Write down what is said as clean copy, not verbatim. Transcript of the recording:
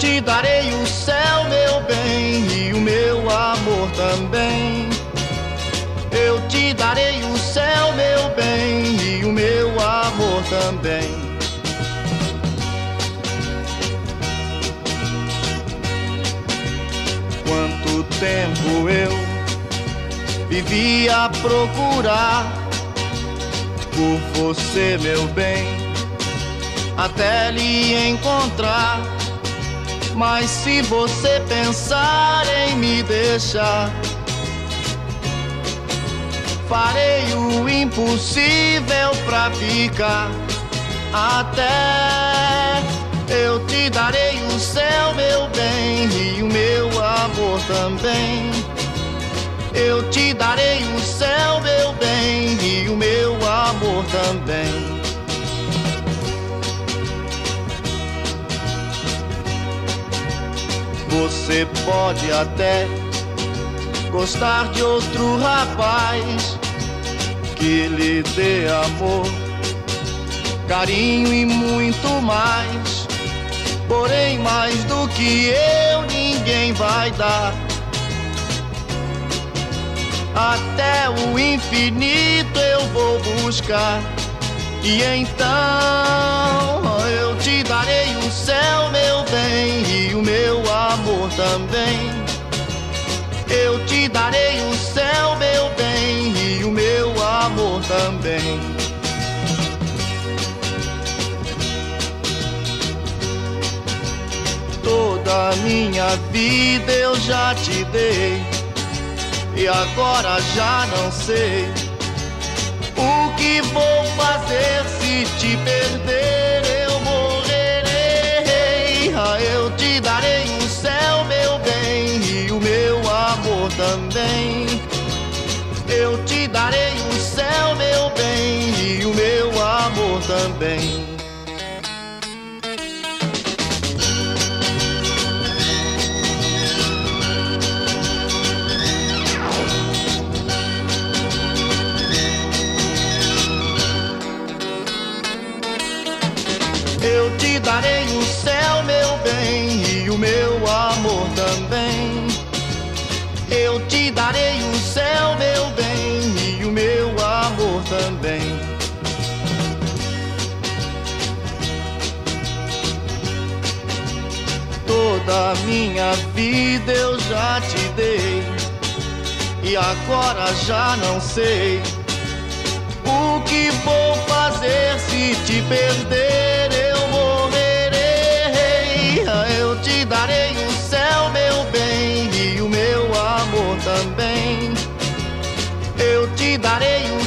te darei o céu, meu bem, e o meu amor também. Eu te darei o céu, meu bem, e o meu amor também. Quanto tempo eu vivi a procurar por você, meu bem, até lhe encontrar. Mas se você pensar em me deixar, farei o impossível pra ficar. Até eu te darei o céu, meu bem, e o meu amor também. Eu te darei o céu, meu bem, e o meu amor também. Você pode até gostar de outro rapaz que lhe dê amor, carinho e muito mais. Porém, mais do que eu, ninguém vai dar. Até o infinito eu vou buscar. E então eu te darei o céu, meu bem, e o meu amor também. Eu te darei o céu, meu bem, e o meu amor também. Toda a minha vida eu já te dei, e agora já não sei o que vou fazer. Se te perder eu morrerei. Eu te darei o céu, meu bem, e o meu amor também. Eu te darei o céu, meu bem, e o meu amor também. Eu te darei o céu, meu bem, e o meu amor também. Eu te darei o céu, meu bem, e o meu amor também. Toda a minha vida eu já te dei, e agora já não sei o que vou fazer. Se te perder eu morrerei. Eu te darei o céu, meu bem, e o meu amor também. Eu te darei o